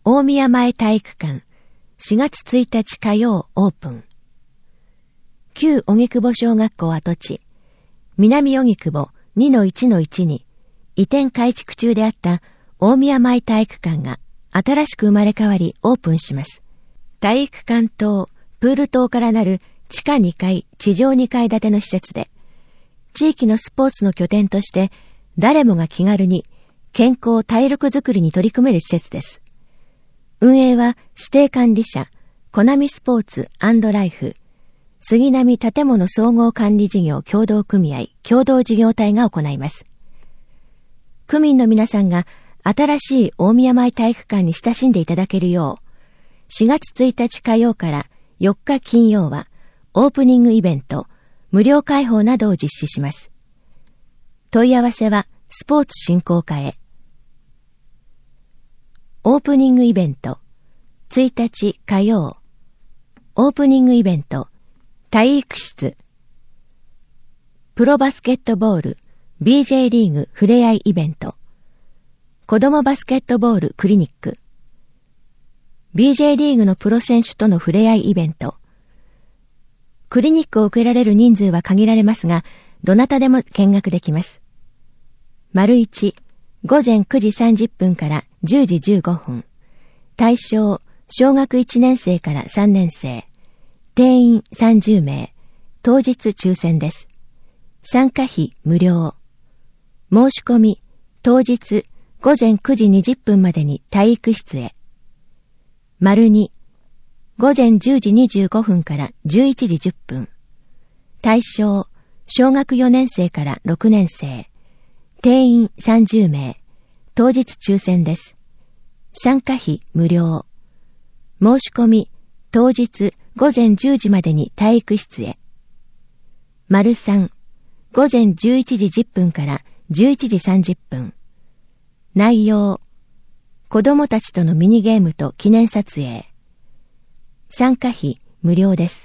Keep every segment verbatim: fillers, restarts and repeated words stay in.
大宮前体育館しがつついたち火曜オープン。旧荻窪小学校跡地、南荻窪 にのいちのいち に移転改築中であった大宮前体育館が新しく生まれ変わりオープンします。体育館棟、プール棟からなる地下にかい、地上にかい建ての施設で、地域のスポーツの拠点として誰もが気軽に健康体力づくりに取り組める施設です。運営は指定管理者、コナミスポーツ&ライフ、杉並建物総合管理事業協同組合共同事業体が行います。区民の皆さんが新しい大宮前体育館に親しんでいただけるよう、しがつついたち火曜からよっか金曜はオープニングイベント、無料開放などを実施します。問い合わせはスポーツ振興課へ。オープニングイベント、ついたち火曜。オープニングイベント、体育室。プロバスケットボール、ビージェー リーグふれあいイベント。子供バスケットボールクリニック。ビージェー リーグのプロ選手とのふれあいイベント。クリニックを受けられる人数は限られますが、どなたでも見学できます。丸一、ごぜんくじさんじゅっぷんからじゅうじじゅうごふん。対象、小学いちねんせいからさんねんせい。定員さんじゅうめい。当日抽選です。参加費無料。申し込み、当日ごぜんくじにじゅっぷんまでに体育室へ。丸に、ごぜんじゅうじにじゅうごふんからじゅういちじじゅっぷん。対象、小学よねんせいからろくねんせい。定員さんじゅうめい。当日抽選です。参加費無料。申し込み、当日ごぜんじゅうじまでに体育室へ。丸さん、ごぜんじゅういちじじゅっぷんからじゅういちじさんじゅっぷん。内容、子供たちとのミニゲームと記念撮影。参加費無料です。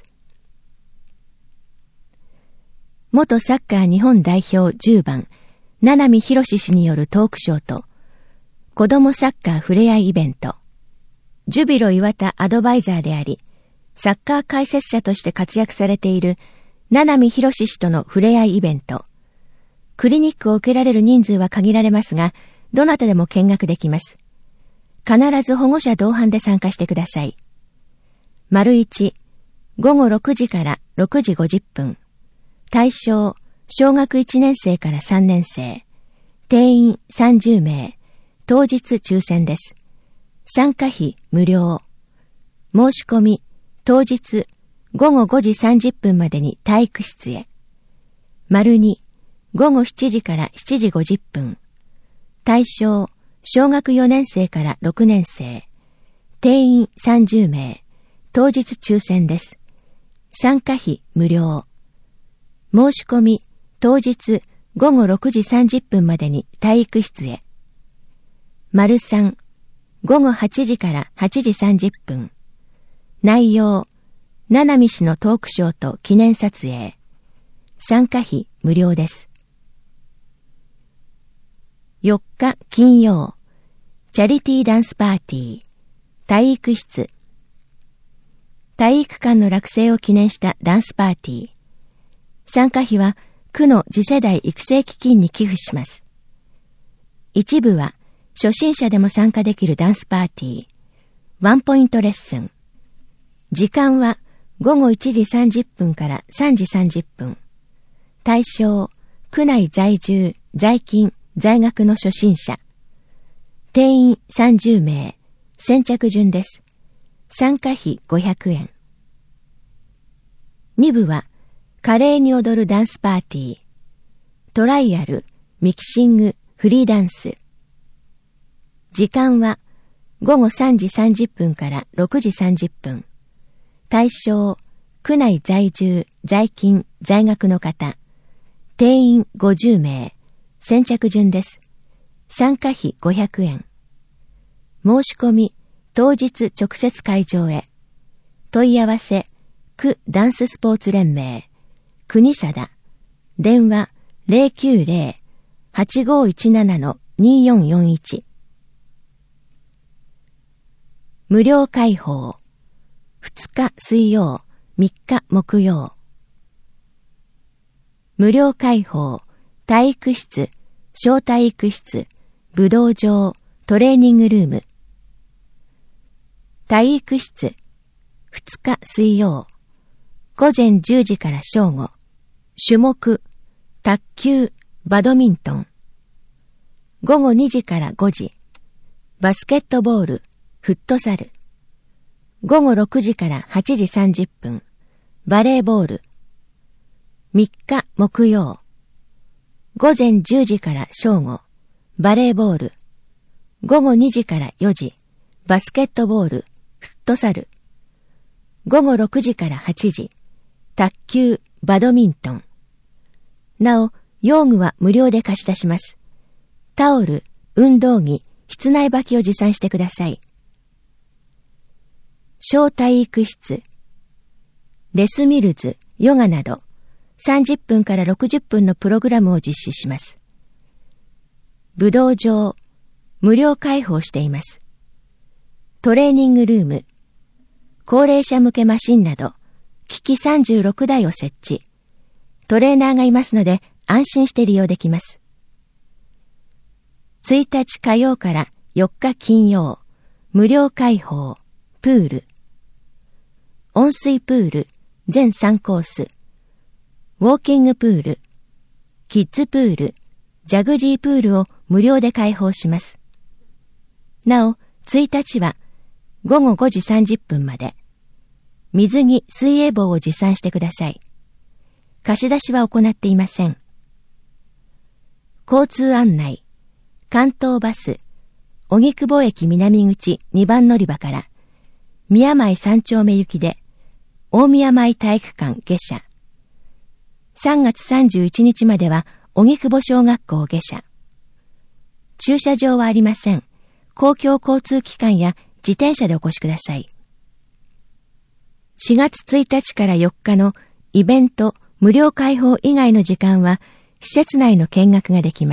元サッカー日本代表じゅうばん、七海博氏によるトークショーと、子供サッカーふれあいイベント、ジュビロ磐田アドバイザーであり、サッカー解説者として活躍されている七海博氏とのふれあいイベント、クリニックを受けられる人数は限られますが、どなたでも見学できます。必ず保護者同伴で参加してください。丸一、ごごろくじからろくじごじゅっぷん。対象、小学いちねんせいからさんねんせい。定員さんじゅうめい。当日抽選です。参加費無料。申し込み、当日ごごごじさんじゅっぷんまでに体育室へ。丸に、ごごしちじからしちじごじゅっぷん。対象、小学よねんせいからろくねんせい。定員さんじゅうめい。当日抽選です。参加費無料。申し込み、当日ごごろくじさんじゅっぷんまでに体育室へ。丸さん、ごごはちじからはちじさんじゅっぷん。内容、七海氏のトークショーと記念撮影。参加費無料です。よっか金曜、チャリティーダンスパーティー、体育室。体育館の落成を記念したダンスパーティー。参加費は区の次世代育成基金に寄付します。一部は初心者でも参加できるダンスパーティー、ワンポイントレッスン。時間はごごいちじさんじゅっぷんからさんじさんじゅっぷん。対象、区内在住、在勤、在学の初心者。定員さんじゅうめい。先着順です。参加費ごひゃくえん。に部は、華麗に踊るダンスパーティー、トライアル、ミキシング、フリーダンス。時間はごごさんじさんじゅっぷんからろくじさんじゅっぷん。対象、区内在住、在勤、在学の方。定員ごじゅうめい。先着順です。参加費ごひゃくえん。申し込み、当日直接会場へ。問い合わせ、区ダンススポーツ連盟、国定。電話 ゼロきゅうゼロ はちごいちなな にーよんよんいち。 無料開放。ふつか水曜、みっか木曜。無料開放、体育室、小体育室、武道場、トレーニングルーム。体育室、ふつか水曜、ごぜんじゅうじから正午。種目、卓球、バドミントン。ごごにじからごじ。バスケットボール、フットサル。ごごろくじからはちじさんじゅっぷん。バレーボール。みっか木曜。ごぜんじゅうじから正午。バレーボール。ごごにじからよじ。バスケットボール、フットサル。ごごろくじからはちじ。卓球、バドミントン。なお、用具は無料で貸し出します。タオル、運動着、室内履きを持参してください。小体育室、レスミルズ、ヨガなどさんじゅっぷんからろくじゅっぷんのプログラムを実施します。武道場、無料開放しています。トレーニングルーム、高齢者向けマシンなど機器さんじゅうろくだいを設置。トレーナーがいますので安心して利用できます。ついたち火曜からよっか金曜、無料開放、プール。温水プール、全さんコース。ウォーキングプール、キッズプール、ジャグジープールを無料で開放します。なお、ついたちはごごごじさんじゅっぷんまで。水着、水泳帽を持参してください。貸し出しは行っていません。交通案内、関東バス、荻窪駅南口にばん乗り場から、宮前三丁目行きで、大宮前体育館下車。さんがつさんじゅういちにちまでは、荻窪小学校下車。駐車場はありません。公共交通機関や自転車でお越しください。しがつついたちからよっかのイベント無料開放以外の時間は、施設内の見学ができます。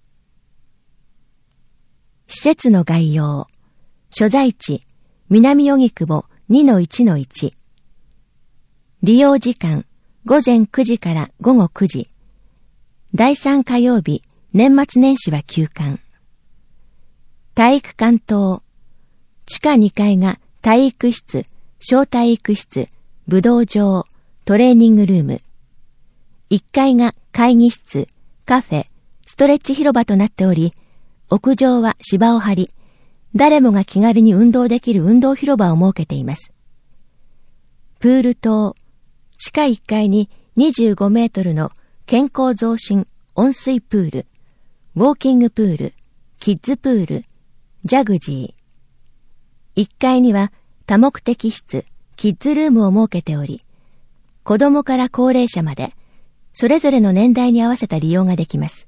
施設の概要。所在地、南荻窪 にのいちのいち。利用時間、ごぜんくじからごごくじ。だいさん火曜日、年末年始は休館。体育館棟。地下にかいが体育室、小体育室、武道場、トレーニングルーム。いっかいが会議室、カフェ、ストレッチ広場となっており、屋上は芝を張り、誰もが気軽に運動できる運動広場を設けています。プール棟、地下いっかいににじゅうごメートルの健康増進温水プール、ウォーキングプール、キッズプール、ジャグジー。いっかいには多目的室、キッズルームを設けており、子供から高齢者まで、それぞれの年代に合わせた利用ができます。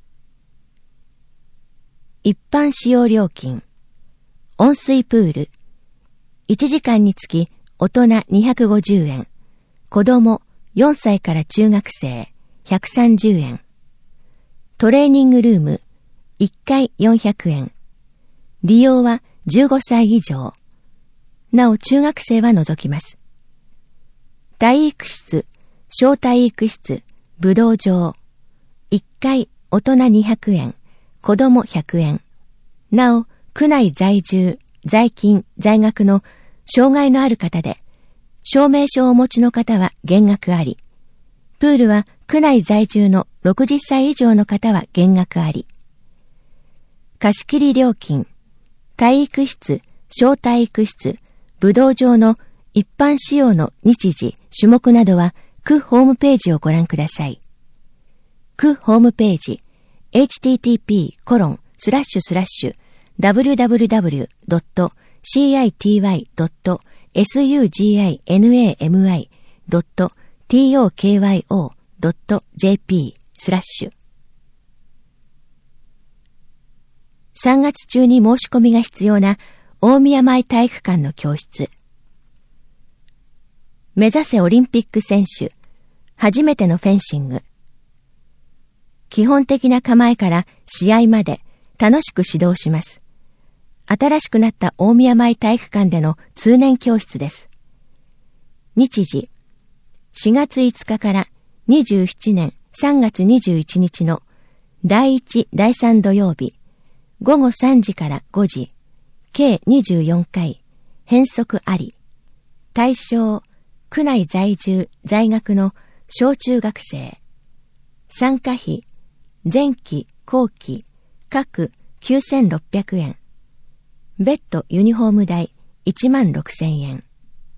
一般使用料金。温水プール。いちじかんにつき大人にひゃくごじゅうえん。子供よんさいから中学生ひゃくさんじゅうえん。トレーニングルームいっかいよんひゃくえん。利用はじゅうごさい以上。なお中学生は除きます。体育室、小体育室、武道場。いっかい大人にひゃくえん。子供ひゃくえん。なお、区内在住、在勤、在学の障害のある方で、証明書をお持ちの方は減額あり。プールは区内在住のろくじゅっさい以上の方は減額あり。貸切料金、体育室、小体育室、武道場の一般使用の日時、種目などは区ホームページをご覧ください。区ホームページ、エイチティーティーピーコロンスラッシュスラッシュダブリューダブリューダブリュードットシーアイティーワイドットエスユージーアイエヌエーエムアイドットティーオーケーワイオードットジェーピースラッシュさんがつ中に申し込みが必要な大宮前体育館の教室。目指せオリンピック選手。初めてのフェンシング。基本的な構えから試合まで楽しく指導します。 新しくなった大宮前体育館での通年教室です。日時、しがついつかからにじゅうななねんさんがつにじゅういちにちのだいいち、だいさん土曜日、ごごさんじからごじ、計にじゅうよんかい、変則あり。対象、区内在住、在学の小中学生。参加費、前期、後期、各きゅうせんろっぴゃくえん。別途ユニフォーム代いちまんろくせんえん。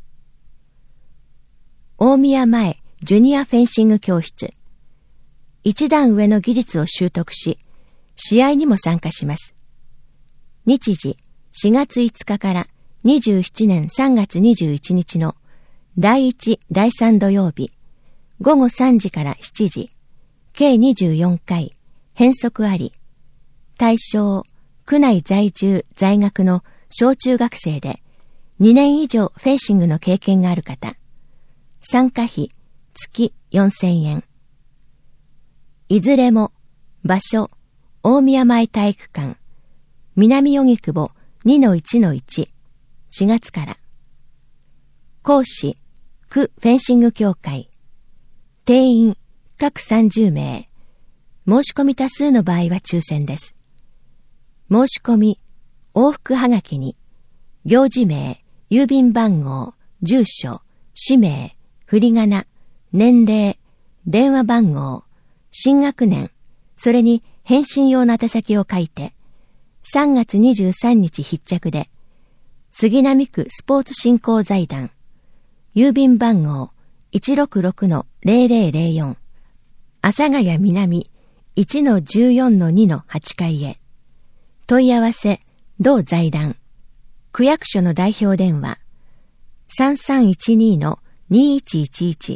大宮前ジュニアフェンシング教室。一段上の技術を習得し、試合にも参加します。日時、しがついつかからにじゅうななねんさんがつにじゅういちにちのだいいち、だいさん土曜日、ごごさんじからしちじ、計にじゅうよんかい、変則あり。対象、区内在住、在学の小中学生で、にねん以上フェンシングの経験がある方。参加費、月よんせんえん。いずれも、場所、大宮前体育館、南荻窪 にのいちのいち、しがつから。講師、区フェンシング協会。定員、各さんじゅうめい。申し込み多数の場合は抽選です。申し込み、往復はがきに、行事名、郵便番号、住所、氏名、振り仮名、年齢、電話番号、新学年、それに返信用の宛先を書いて、さんがつにじゅうさんにち必着で、杉並区スポーツ振興財団、郵便番号 いちろくろくのぜろぜろぜろよん、阿佐ヶ谷南 いちのじゅうよんのにのはち 階へ。問い合わせ、同財団。区役所の代表電話、さんさんいちにのにいちいちいち。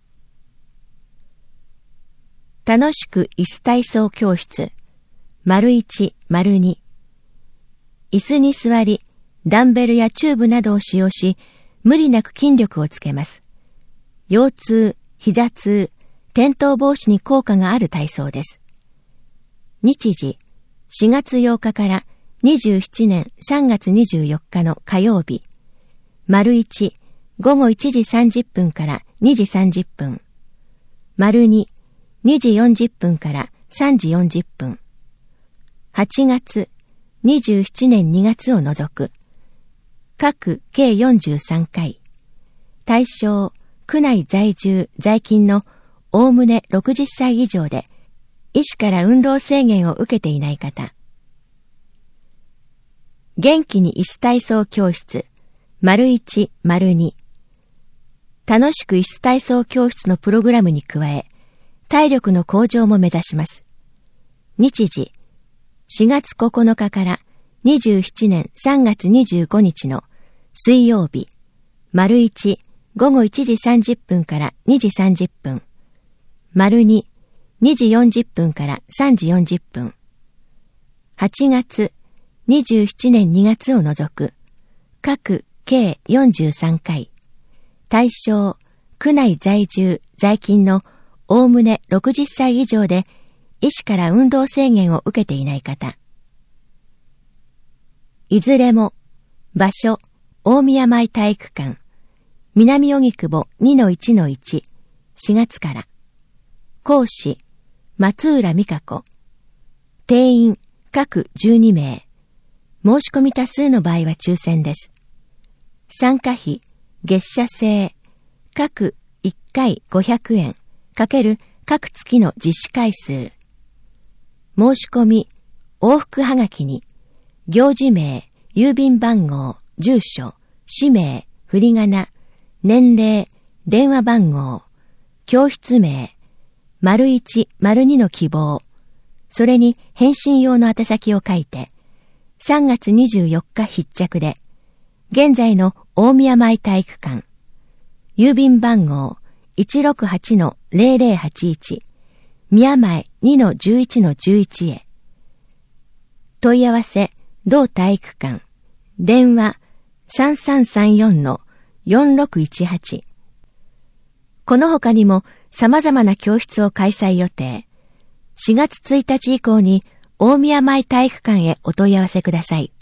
楽しく椅子体操教室、丸いち、丸に。椅子に座り、ダンベルやチューブなどを使用し、無理なく筋力をつけます。腰痛、膝痛、転倒防止に効果がある体操です。日時、しがつようかからにじゅうななねんさんがつにじゅうよっかの火曜日、丸いち、ごごいちじさんじゅっぷんからにじさんじゅっぷん、丸に、にじよんじゅっぷんからさんじよんじゅっぷん、はちがつ、にじゅうななねんにがつを除く、各計よんじゅうさんかい、対象、区内在住、在勤のおおむねろくじゅっさい以上で、医師から運動制限を受けていない方。元気に椅子体操教室、丸いち、丸に。楽しく椅子体操教室のプログラムに加え、体力の向上も目指します。日時、しがつここのかからにじゅうななねんさんがつにじゅうごにちの水曜日、丸いち、ごごいちじさんじゅっぷんからにじさんじゅっぷん、丸に、にじよんじゅっぷんからさんじよんじゅっぷん、はちがつ、にじゅうななねんにがつを除く、各計よんじゅうさんかい、対象、区内在住、在勤のおおむねろくじゅっさい以上で、医師から運動制限を受けていない方。いずれも、場所、大宮前体育館、南荻窪 にのいちのいち、しがつから。講師、松浦美香子。定員、各じゅうにめい。申し込み多数の場合は抽選です。参加費、月謝制、各いっかいごひゃくえん、かける各月の実施回数。申し込み、往復はがきに、行事名、郵便番号、住所、氏名、振り仮名、年齢、電話番号、教室名、丸一、丸二の希望、それに返信用の宛先を書いて、さんがつにじゅうよっか必着で、現在の大宮前体育館、郵便番号 いちろくはちのぜろぜろはちいち、宮前 にのじゅういちのじゅういち へ。問い合わせ、同体育館、電話さんさんさんよんのよんろくいちはち。この他にも様々な教室を開催予定。しがつついたち以降に大宮前体育館へお問い合わせください。